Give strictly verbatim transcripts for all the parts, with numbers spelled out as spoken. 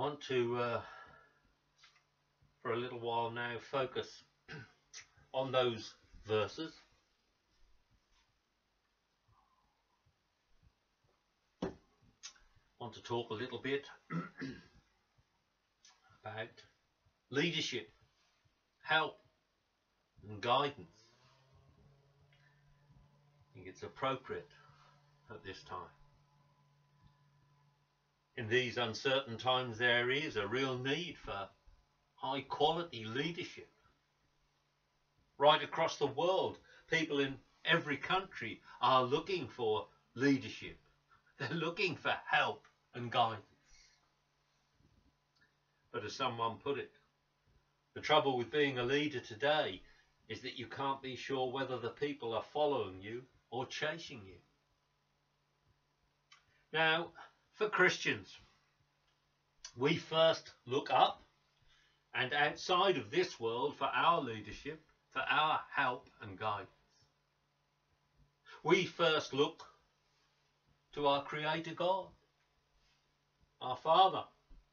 want to, uh, for a little while now, focus on those verses. I want to talk a little bit about leadership, help and guidance. I think it's appropriate at this time. In these uncertain times, there is a real need for high quality leadership. Right across the world, people in every country are looking for leadership. They're looking for help and guidance. But as someone put it, the trouble with being a leader today is that you can't be sure whether the people are following you or chasing you. Now, for Christians, we first look up and outside of this world for our leadership, for our help and guidance. We first look to our Creator God, our Father.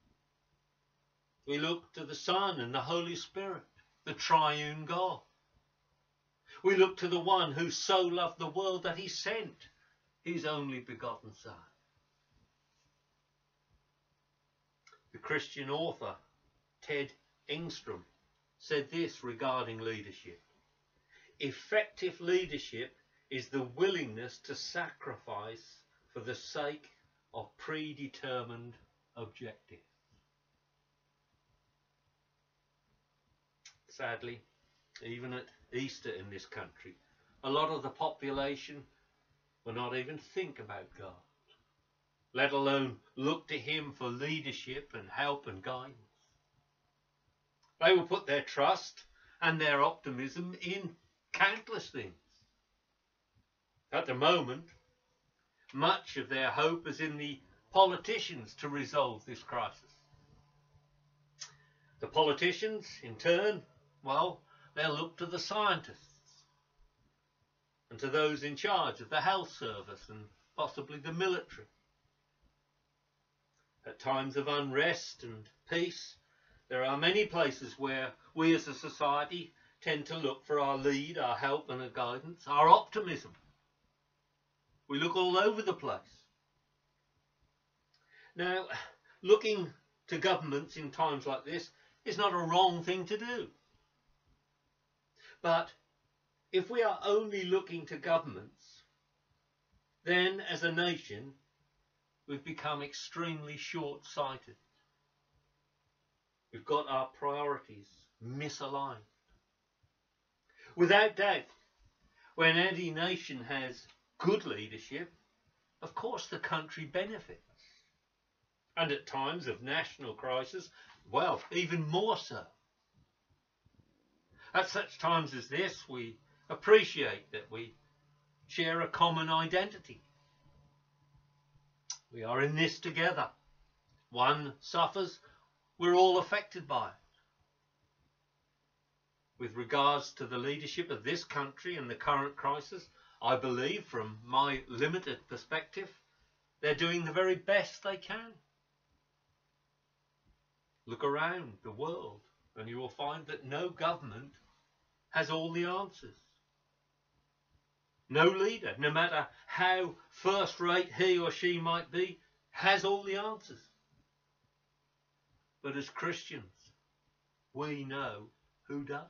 We look to the Son and the Holy Spirit, the triune God. We look to the one who so loved the world that he sent his only begotten Son. The Christian author Ted Engstrom said this regarding leadership: effective leadership is the willingness to sacrifice for the sake of predetermined objectives. Sadly, even at Easter in this country, a lot of the population will not even think about God, let alone look to him for leadership and help and guidance. They will put their trust and their optimism in countless things. At the moment, much of their hope is in the politicians to resolve this crisis. The politicians, in turn, well, they'll look to the scientists and to those in charge of the health service and possibly the military. At times of unrest and peace, there are many places where we as a society tend to look for our lead, our help and our guidance, our optimism. We look all over the place. Now, looking to governments in times like this is not a wrong thing to do. But if we are only looking to governments, then as a nation, we've become extremely short-sighted. We've got our priorities misaligned. Without doubt, when any nation has good leadership, of course the country benefits. And at times of national crisis, well, even more so. At such times as this, we appreciate that we share a common identity. We are in this together. One suffers, we're all affected by it. With regards to the leadership of this country and the current crisis, I believe, from my limited perspective, they're doing the very best they can. Look around the world and you will find that no government has all the answers. No leader, no matter how first-rate he or she might be, has all the answers. But as Christians, we know who does.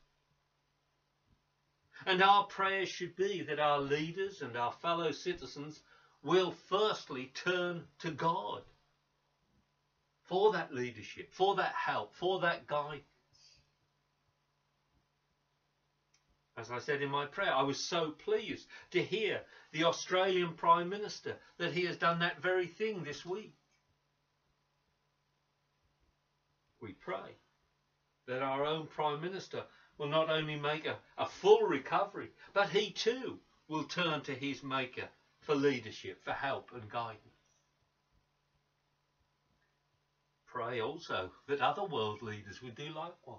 And our prayers should be that our leaders and our fellow citizens will firstly turn to God for that leadership, for that help, for that guidance. As I said in my prayer, I was so pleased to hear the Australian Prime Minister that he has done that very thing this week. We pray that our own Prime Minister will not only make a, a full recovery, but he too will turn to his Maker for leadership, for help and guidance. Pray also that other world leaders would do likewise.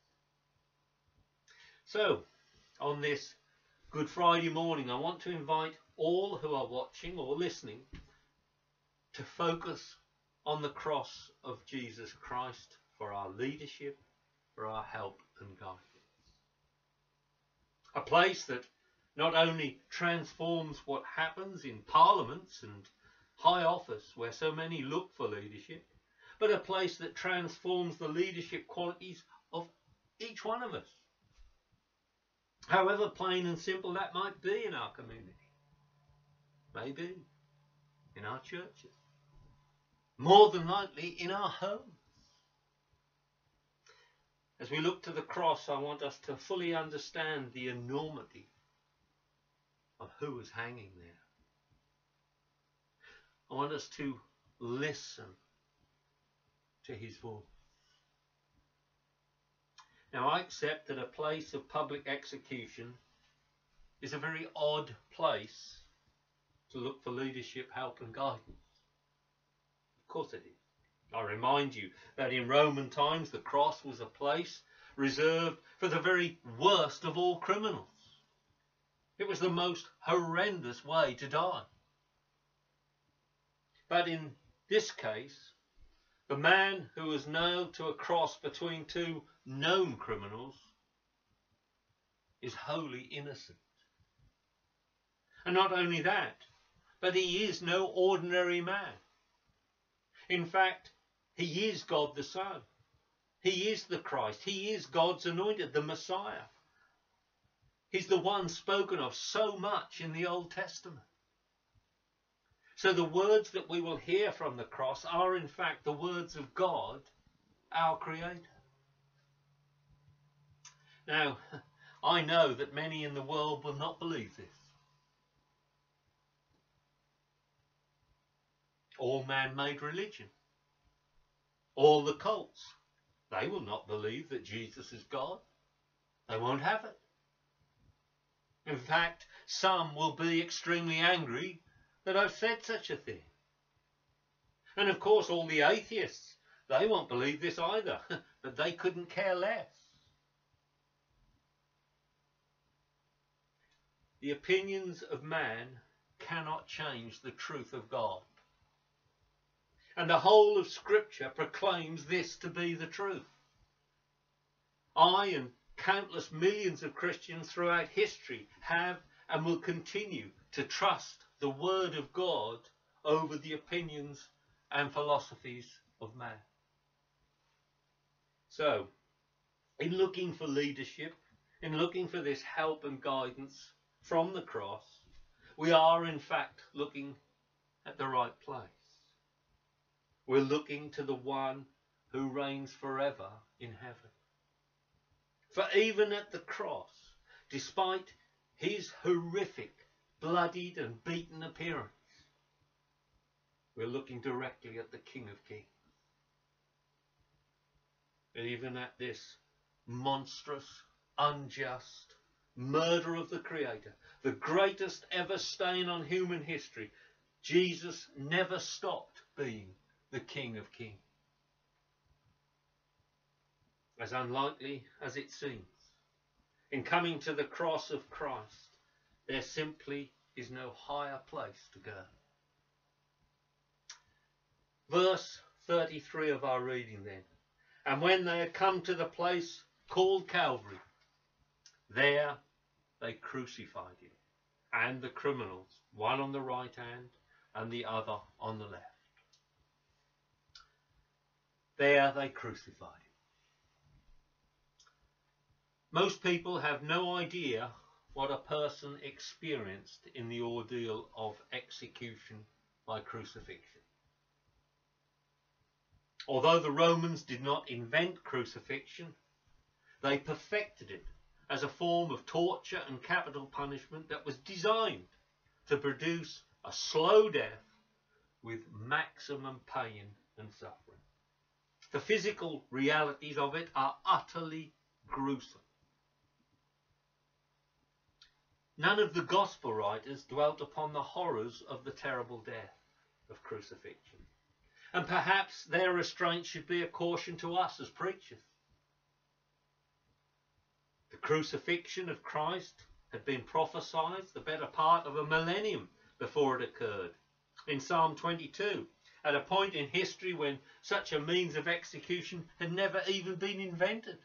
So, on this Good Friday morning, I want to invite all who are watching or listening to focus on the cross of Jesus Christ for our leadership, for our help and guidance. A place that not only transforms what happens in parliaments and high office where so many look for leadership, but a place that transforms the leadership qualities of each one of us. However plain and simple that might be in our community. Maybe in our churches. More than likely in our homes. As we look to the cross, I want us to fully understand the enormity of who is hanging there. I want us to listen to his voice. Now, I accept that a place of public execution is a very odd place to look for leadership, help and guidance. Of course it is. I remind you that in Roman times the cross was a place reserved for the very worst of all criminals. It was the most horrendous way to die. But in this case, the man who was nailed to a cross between two known criminals is wholly innocent. And not only that, but he is no ordinary man. In fact, he is God the Son. He is the Christ. He is God's anointed, the Messiah. He's the one spoken of so much in the Old Testament. So the words that we will hear from the cross are in fact the words of God, our Creator. Now, I know that many in the world will not believe this. All man-made religion, all the cults, they will not believe that Jesus is God. They won't have it. In fact, some will be extremely angry that I've said such a thing. And of course all the atheists, they won't believe this either, but they couldn't care less. The opinions of man cannot change the truth of God. And the whole of Scripture proclaims this to be the truth. I and countless millions of Christians throughout history have and will continue to trust the Word of God over the opinions and philosophies of man. So, in looking for leadership, in looking for this help and guidance from the cross, we are in fact looking at the right place. We're looking to the one who reigns forever in heaven. For even at the cross, despite his horrific, bloodied and beaten appearance, we're looking directly at the King of Kings. Even at this monstrous, unjust murder of the Creator, the greatest ever stain on human history, Jesus never stopped being the King of Kings. As unlikely as it seems, in coming to the cross of Christ, there simply is no higher place to go. Verse thirty-three of our reading then. And when they had come to the place called Calvary, there they crucified him, and the criminals, one on the right hand and the other on the left. There they crucified him. Most people have no idea what a person experienced in the ordeal of execution by crucifixion. Although the Romans did not invent crucifixion, they perfected it as a form of torture and capital punishment that was designed to produce a slow death with maximum pain and suffering. The physical realities of it are utterly gruesome. None of the gospel writers dwelt upon the horrors of the terrible death of crucifixion. And perhaps their restraint should be a caution to us as preachers. The crucifixion of Christ had been prophesied the better part of a millennium before it occurred. In Psalm twenty-two, at a point in history when such a means of execution had never even been invented.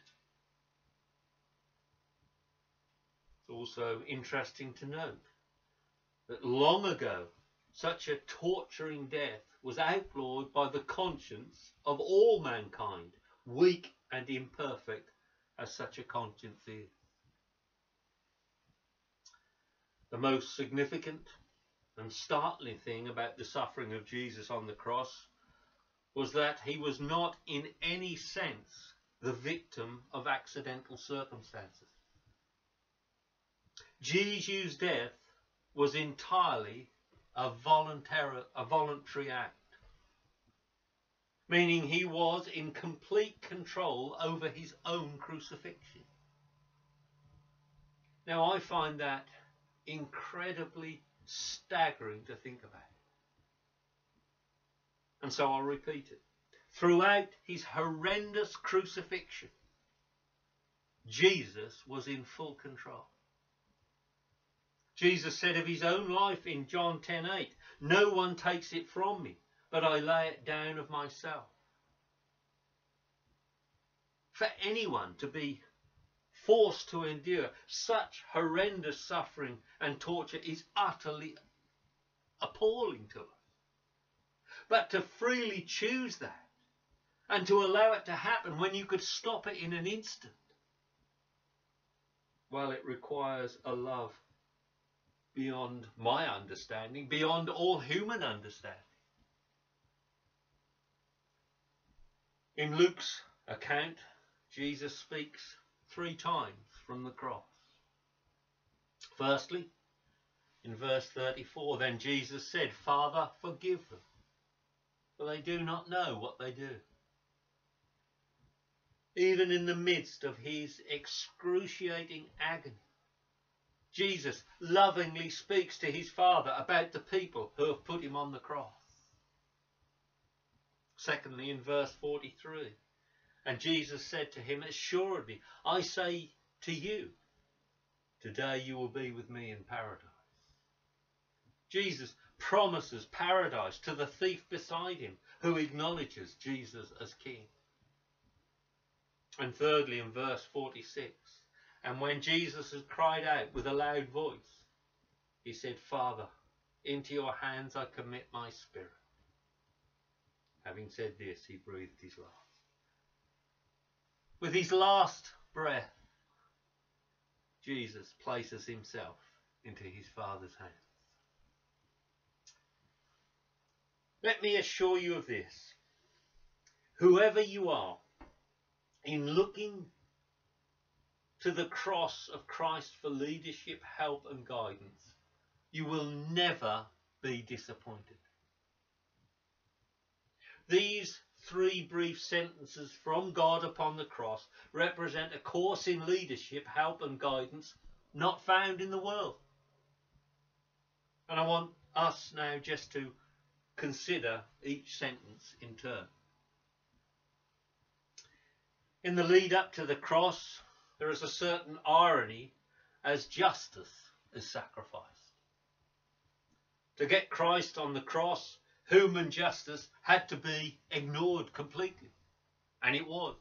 It's also interesting to note that long ago, such a torturing death was outlawed by the conscience of all mankind, weak and imperfect as such a conscience is. The most significant and startling thing about the suffering of Jesus on the cross was that he was not in any sense the victim of accidental circumstances. Jesus' death was entirely a voluntary, a voluntary act, meaning he was in complete control over his own crucifixion. Now I find that incredibly staggering to think about. And so I'll repeat it. Throughout his horrendous crucifixion, Jesus was in full control. Jesus said of his own life in John ten eight, "No one takes it from me, but I lay it down of myself." For anyone to be forced to endure such horrendous suffering and torture is utterly appalling to us. But to freely choose that and to allow it to happen when you could stop it in an instant, well, it requires a love beyond my understanding, beyond all human understanding. In Luke's account, Jesus speaks three times from the cross. Firstly, in verse thirty-four, then Jesus said, "Father, forgive them, for they do not know what they do." Even in the midst of his excruciating agony, Jesus lovingly speaks to his Father about the people who have put him on the cross. Secondly, in verse forty-three, and Jesus said to him, "Assuredly, I say to you, today you will be with me in paradise." Jesus promises paradise to the thief beside him who acknowledges Jesus as King. And thirdly, in verse forty-six, and when Jesus had cried out with a loud voice, he said, "Father, into your hands I commit my spirit." Having said this, he breathed his last. With his last breath, Jesus places himself into his Father's hands. Let me assure you of this. Whoever you are, in looking to the cross of Christ for leadership, help and guidance, you will never be disappointed. These three brief sentences from God upon the cross represent a course in leadership, help and guidance not found in the world. And I want us now just to consider each sentence in turn. In the lead up to the cross, there is a certain irony as justice is sacrificed. To get Christ on the cross, human justice had to be ignored completely, and it was.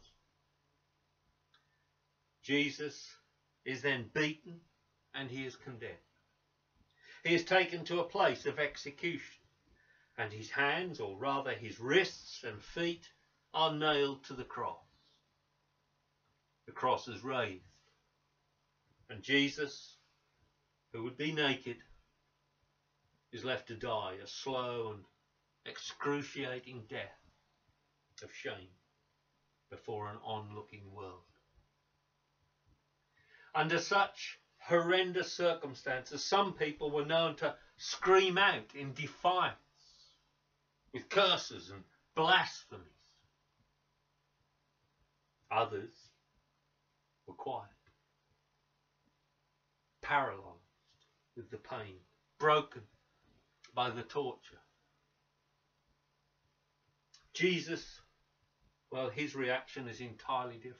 Jesus is then beaten and he is condemned. He is taken to a place of execution, and his hands, or rather his wrists and feet, are nailed to the cross. The cross is raised, and Jesus, who would be naked, is left to die a slow and excruciating death of shame before an onlooking world. Under such horrendous circumstances, some people were known to scream out in defiance with curses and blasphemies. Others were quiet, paralysed with the pain, broken by the torture. Jesus, well, his reaction is entirely different.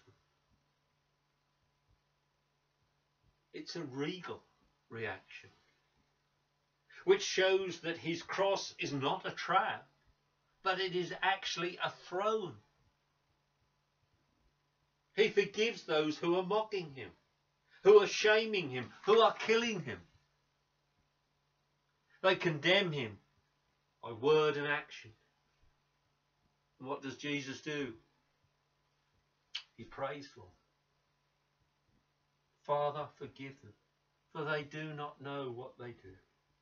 It's a regal reaction, which shows that his cross is not a trap, but it is actually a throne. He forgives those who are mocking him, who are shaming him, who are killing him. They condemn him by word and action. And what does Jesus do? He prays for them. Father, forgive them, for they do not know what they do.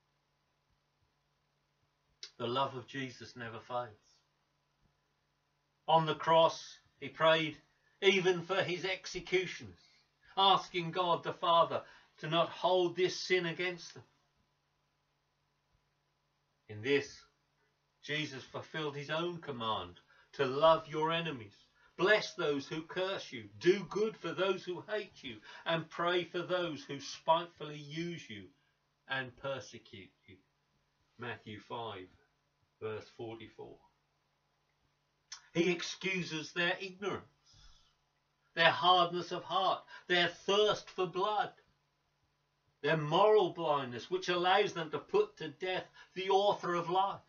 The love of Jesus never fails. On the cross, he prayed even for his executioners, asking God the Father to not hold this sin against them. In this, Jesus fulfilled his own command to love your enemies, bless those who curse you, do good for those who hate you, and pray for those who spitefully use you and persecute you. Matthew five, verse forty-four. He excuses their ignorance, their hardness of heart, their thirst for blood, their moral blindness, which allows them to put to death the author of life.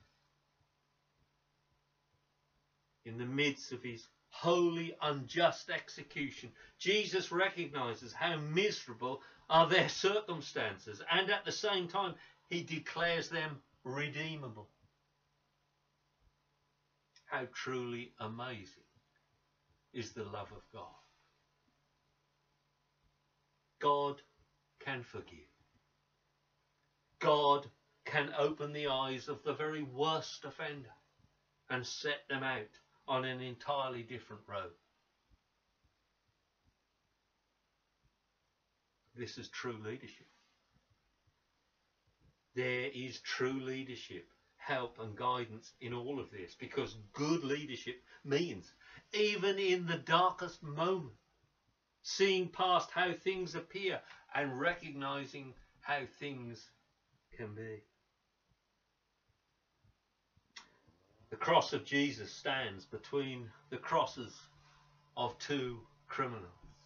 In the midst of his holy, unjust execution, Jesus recognizes how miserable are their circumstances, and at the same time, he declares them redeemable. How truly amazing is the love of God. God can forgive. God can open the eyes of the very worst offender and set them out on an entirely different road. This is true leadership. There is true leadership, help and guidance in all of this, because good leadership means, even in the darkest moment, seeing past how things appear and recognizing how things can be. The cross of Jesus stands between the crosses of two criminals.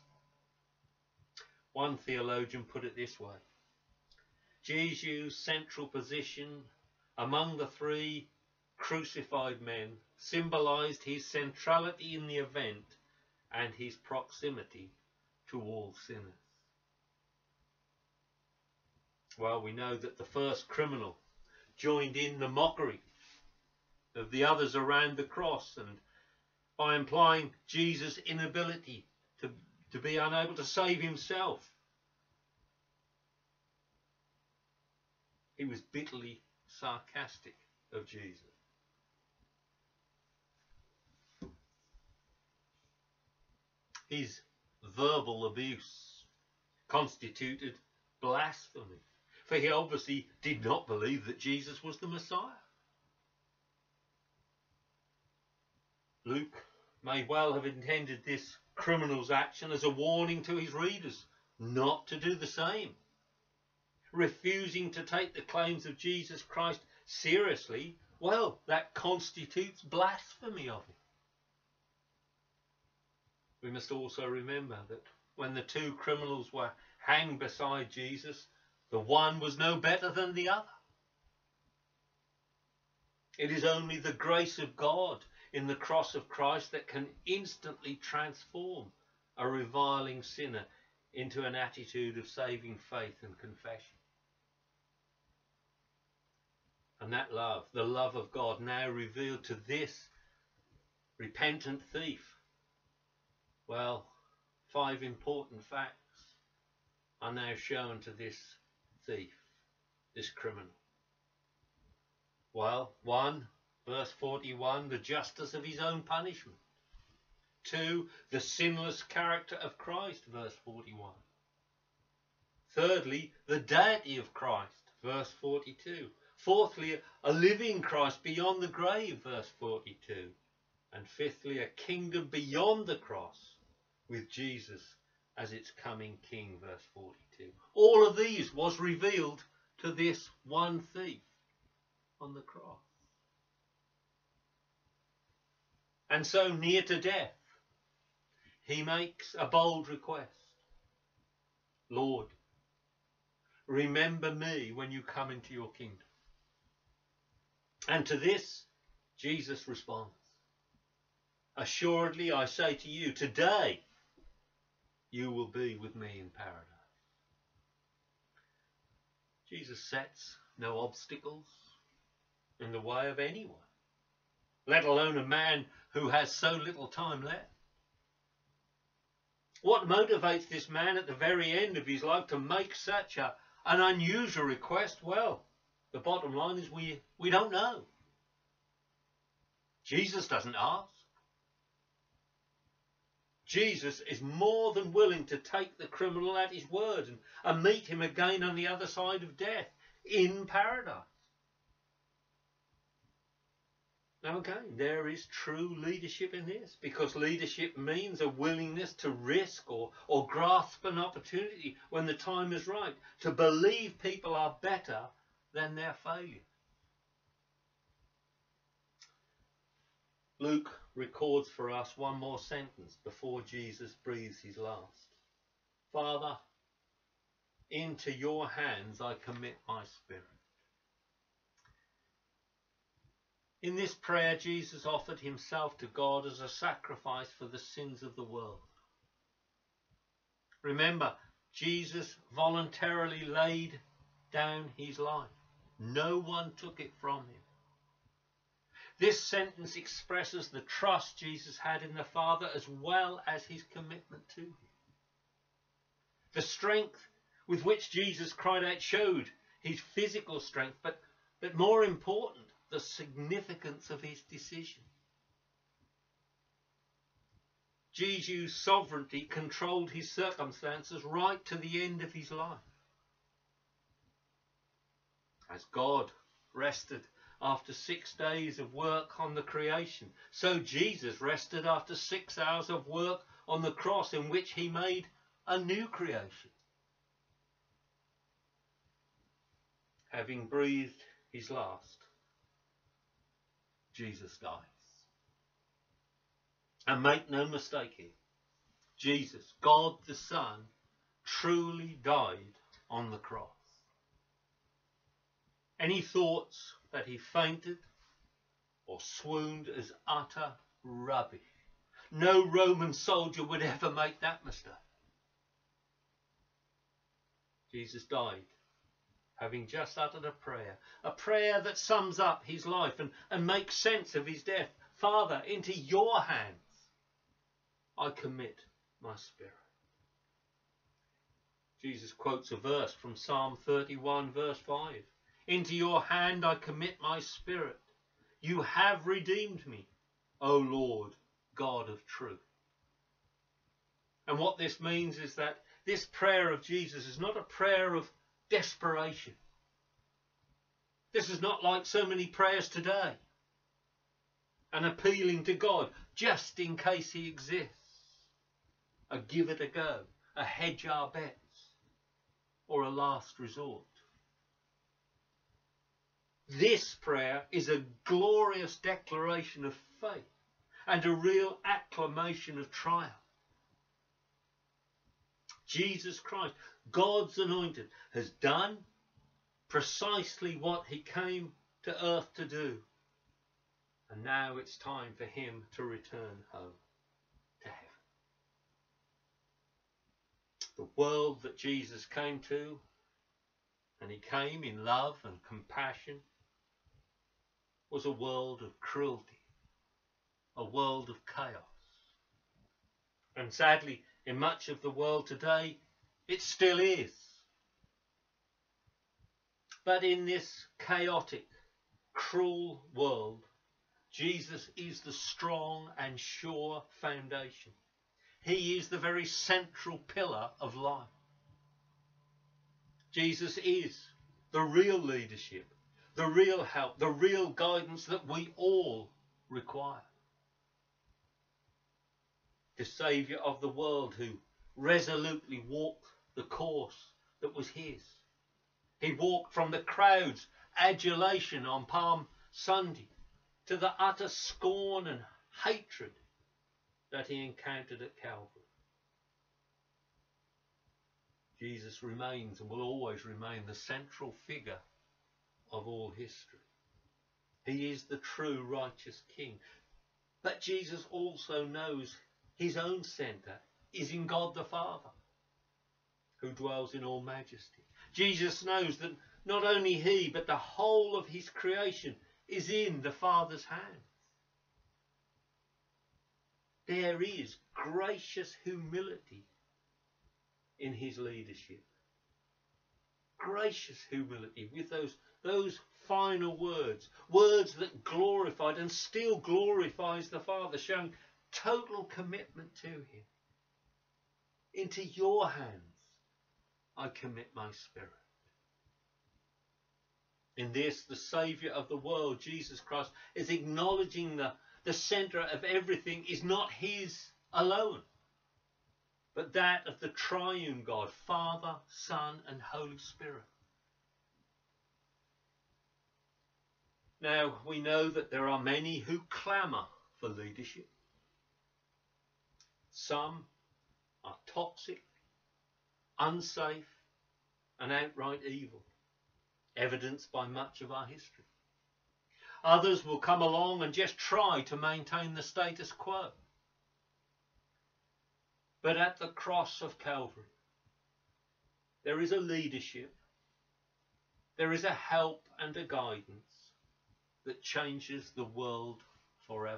One theologian put it this way: Jesus' central position among the three crucified men symbolized his centrality in the event and his proximity to all sinners. Well, we know that the first criminal joined in the mockery of the others around the cross, and by implying Jesus' inability to, to be unable to save himself, he was bitterly sarcastic of Jesus. His verbal abuse constituted blasphemy, for he obviously did not believe that Jesus was the Messiah. Luke may well have intended this criminal's action as a warning to his readers not to do the same. Refusing to take the claims of Jesus Christ seriously, well, that constitutes blasphemy of him. We must also remember that when the two criminals were hanged beside Jesus, the one was no better than the other. It is only the grace of God in the cross of Christ that can instantly transform a reviling sinner into an attitude of saving faith and confession. And that love, the love of God, now revealed to this repentant thief, well, five important facts are now shown to this thief, this criminal. Well, one, verse forty-one, the justice of his own punishment. Two, the sinless character of Christ, verse forty-one. Thirdly, the deity of Christ, verse forty-two. Fourthly, a living Christ beyond the grave, verse forty-two. And fifthly, a kingdom beyond the cross with Jesus as its coming king, verse forty-two. All of these was revealed to this one thief on the cross. And so, near to death, he makes a bold request. Lord, remember me when you come into your kingdom. And to this, Jesus responds, "Assuredly I say to you, today you will be with me in paradise." Jesus sets no obstacles in the way of anyone, let alone a man who has so little time left. What motivates this man at the very end of his life to make such a, an unusual request? Well, the bottom line is we, we don't know. Jesus doesn't ask. Jesus is more than willing to take the criminal at his word and, and meet him again on the other side of death in paradise. Now again, there is true leadership in this, because leadership means a willingness to risk or, or grasp an opportunity when the time is right, to believe people are better than their failure. Luke records for us one more sentence before Jesus breathes his last. "Father, into your hands I commit my spirit." In this prayer, Jesus offered himself to God as a sacrifice for the sins of the world. Remember, Jesus voluntarily laid down his life. No one took it from him. This sentence expresses the trust Jesus had in the Father as well as his commitment to him. The strength with which Jesus cried out showed his physical strength, but, but more important, the significance of his decision. Jesus' sovereignty controlled his circumstances right to the end of his life. As God rested after six days of work on the creation, so Jesus rested after six hours of work on the cross, in which he made a new creation. Having breathed his last, Jesus dies. And make no mistake here, Jesus, God the Son, truly died on the cross. Any thoughts that he fainted or swooned is utter rubbish. No Roman soldier would ever make that mistake. Jesus died, having just uttered a prayer, a prayer that sums up his life and, and makes sense of his death. "Father, into your hands I commit my spirit." Jesus quotes a verse from Psalm thirty-one, verse five. "Into your hand I commit my spirit. You have redeemed me, O Lord, God of truth." And what this means is that this prayer of Jesus is not a prayer of desperation. This is not like so many prayers today, an appealing to God just in case he exists, a give it a go, a hedge our bets, or a last resort. This prayer is a glorious declaration of faith and a real acclamation of triumph. Jesus Christ, God's anointed, has done precisely what he came to earth to do. And now it's time for him to return home to heaven. The world that Jesus came to, and he came in love and compassion, was a world of cruelty, a world of chaos. And sadly, in much of the world today, it still is. But in this chaotic, cruel world, Jesus is the strong and sure foundation. He is the very central pillar of life. Jesus is the real leadership, the real help, the real guidance that we all require. The Saviour of the world who resolutely walked the course that was his. He walked from the crowd's adulation on Palm Sunday to the utter scorn and hatred that he encountered at Calvary. Jesus remains and will always remain the central figure of all history. He is the true righteous King. But Jesus also knows his own centre is in God the Father, who dwells in all majesty. Jesus knows that not only he, but the whole of his creation is in the Father's hands. There is gracious humility in his leadership. Gracious humility with those, those final words, words that glorified and still glorifies the Father, showing total commitment to him. Into your hands I commit my spirit. In this, the Saviour of the world, Jesus Christ, is acknowledging the, the centre of everything is not his alone, but that of the triune God, Father, Son and Holy Spirit. Now, we know that there are many who clamour for leadership. Some are toxic, unsafe and outright evil, evidenced by much of our history. Others will come along and just try to maintain the status quo. But at the cross of Calvary, there is a leadership, there is a help and a guidance that changes the world forever.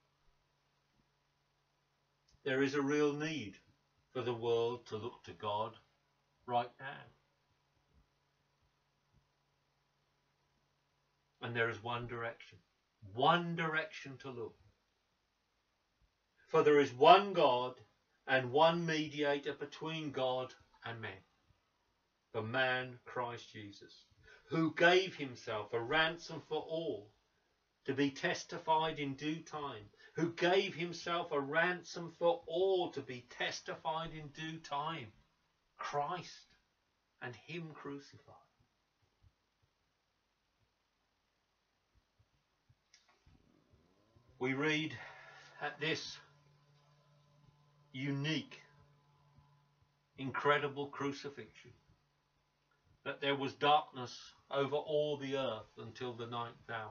There is a real need for the world to look to God right now. And there is one direction, one direction to look. For there is one God and one mediator between God and men, the man Christ Jesus, who gave himself a ransom for all, to be testified in due time, who gave himself a ransom for all to be testified in due time, Christ and him crucified. We read at this unique, incredible crucifixion that there was darkness over all the earth until the ninth hour.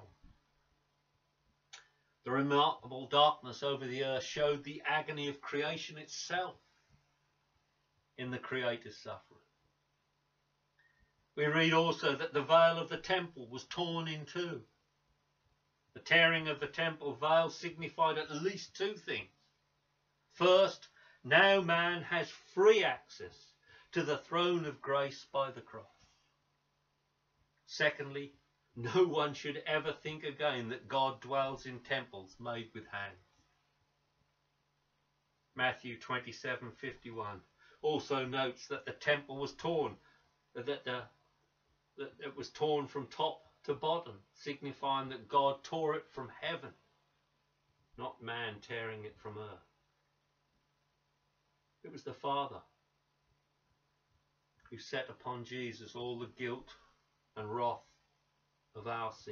The remarkable darkness over the earth showed the agony of creation itself in the Creator's suffering. We read also that the veil of the temple was torn in two. The tearing of the temple veil signified at least two things. First, now man has free access to the throne of grace by the cross. Secondly, no one should ever think again that God dwells in temples made with hands. Matthew twenty-seven fifty-one also notes that the temple was torn, that, the, that it was torn from top to bottom, signifying that God tore it from heaven, not man tearing it from earth. It was the Father who set upon Jesus all the guilt and wrath of our sin.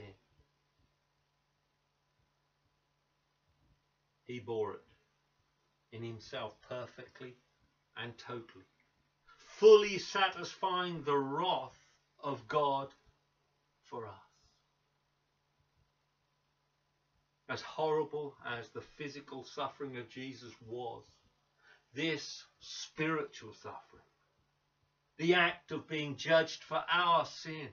He bore it in himself perfectly and totally, fully satisfying the wrath of God for us. As horrible as the physical suffering of Jesus was, this spiritual suffering, the act of being judged for our sin,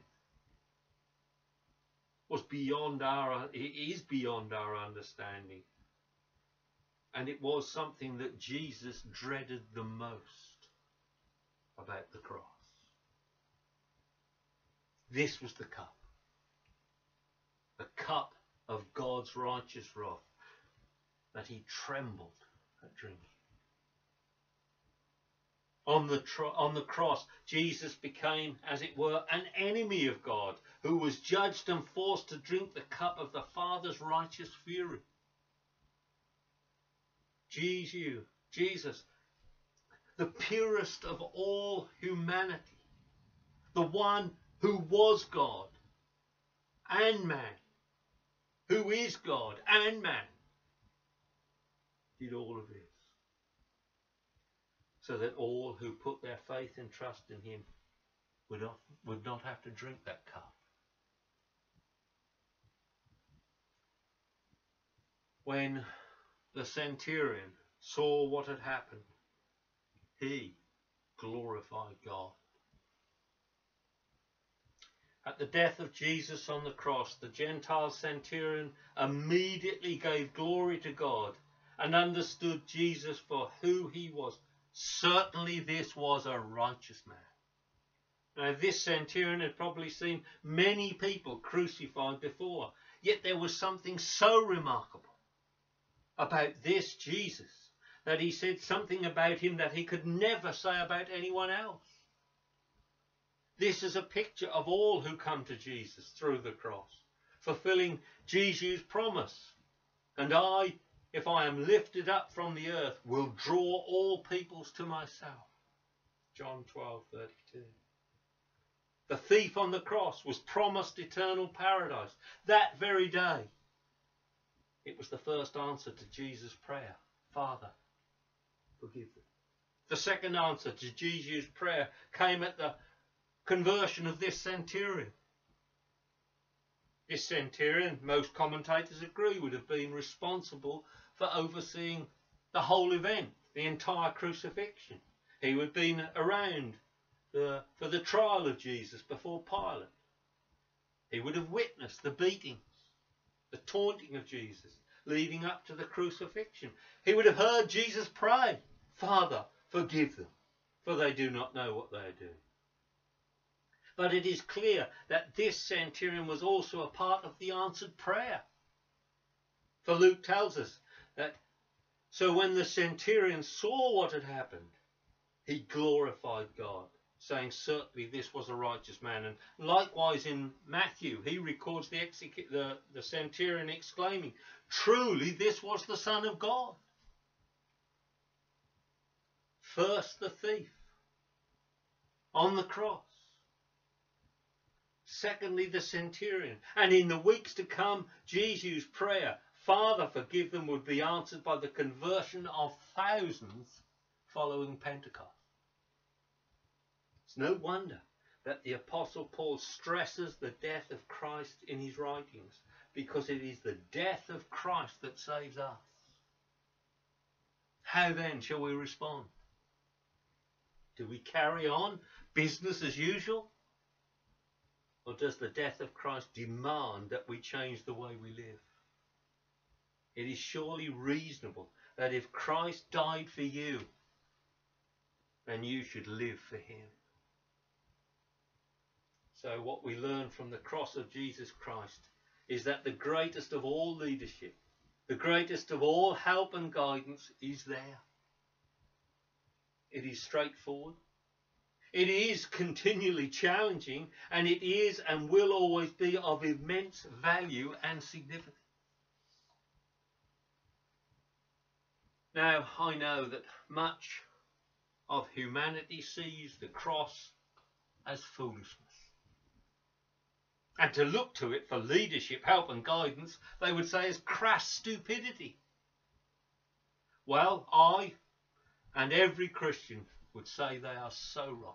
was beyond our, it is beyond our understanding. And it was something that Jesus dreaded the most about the cross. This was the cup. The cup of God's righteous wrath that he trembled at drinking. On the, tro- on the cross, Jesus became, as it were, an enemy of God, who was judged and forced to drink the cup of the Father's righteous fury. Jesus, Jesus, the purest of all humanity, the one who was God and man, who is God and man, did all of this, so that all who put their faith and trust in him would not, would not have to drink that cup. When the centurion saw what had happened, he glorified God. At the death of Jesus on the cross, the Gentile centurion immediately gave glory to God and understood Jesus for who he was. Certainly this was a righteous man. Now, this centurion had probably seen many people crucified before, yet there was something so remarkable about this Jesus that he said something about him that he could never say about anyone else. This is a picture of all who come to Jesus through the cross, fulfilling Jesus' promise. And I, if I am lifted up from the earth, will draw all peoples to myself. John twelve thirty-two. The thief on the cross was promised eternal paradise that very day. It was the first answer to Jesus' prayer. Father, forgive them. The second answer to Jesus' prayer came at the conversion of this centurion. This centurion, most commentators agree, would have been responsible for overseeing the whole event, the entire crucifixion. He would have been around the, for the trial of Jesus before Pilate. He would have witnessed the beatings, the taunting of Jesus, leading up to the crucifixion. He would have heard Jesus pray, Father, forgive them, for they do not know what they are doing. But it is clear that this centurion was also a part of the answered prayer. For Luke tells us that, so when the centurion saw what had happened, he glorified God, saying certainly this was a righteous man. And likewise in Matthew, he records the, execu- the, the centurion exclaiming, truly this was the Son of God. First the thief on the cross. Secondly, the centurion. And in the weeks to come, Jesus' prayer, Father, forgive them, would be answered by the conversion of thousands following Pentecost. It's no wonder that the Apostle Paul stresses the death of Christ in his writings, because it is the death of Christ that saves us. How then shall we respond? Do we carry on business as usual? Or does the death of Christ demand that we change the way we live? It is surely reasonable that if Christ died for you, then you should live for him. So what we learn from the cross of Jesus Christ is that the greatest of all leadership, the greatest of all help and guidance is there. It is straightforward. It is continually challenging, and it is and will always be of immense value and significance. Now, I know that much of humanity sees the cross as foolishness. And to look to it for leadership, help and guidance, they would say is crass stupidity. Well, I and every Christian would say they are so wrong.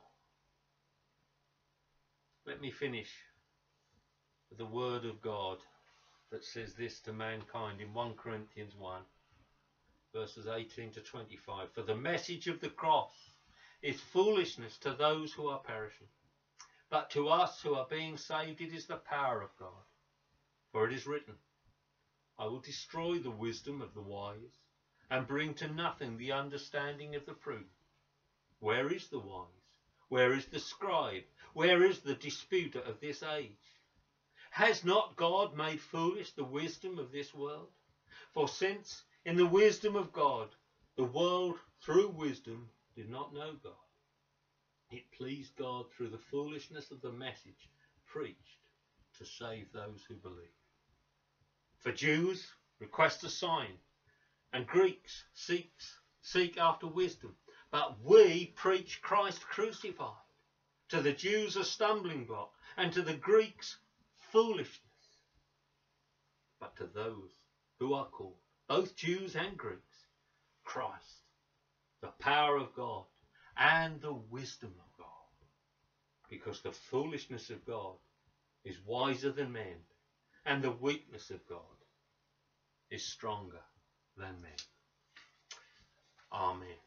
Let me finish with the word of God that says this to mankind in First Corinthians one, verses eighteen to twenty-five. For the message of the cross is foolishness to those who are perishing, but to us who are being saved it is the power of God. For it is written, I will destroy the wisdom of the wise and bring to nothing the understanding of the prudent. Where is the wise? Where is the scribe? Where is the disputer of this age? Has not God made foolish the wisdom of this world? For since in the wisdom of God, the world through wisdom did not know God, it pleased God through the foolishness of the message preached to save those who believe. For Jews request a sign, and Greeks seek, seek after wisdom. But we preach Christ crucified. To the Jews a stumbling block, and to the Greeks foolishness. But to those who are called, both Jews and Greeks, Christ, the power of God and the wisdom of God. Because the foolishness of God is wiser than men, and the weakness of God is stronger than men. Amen.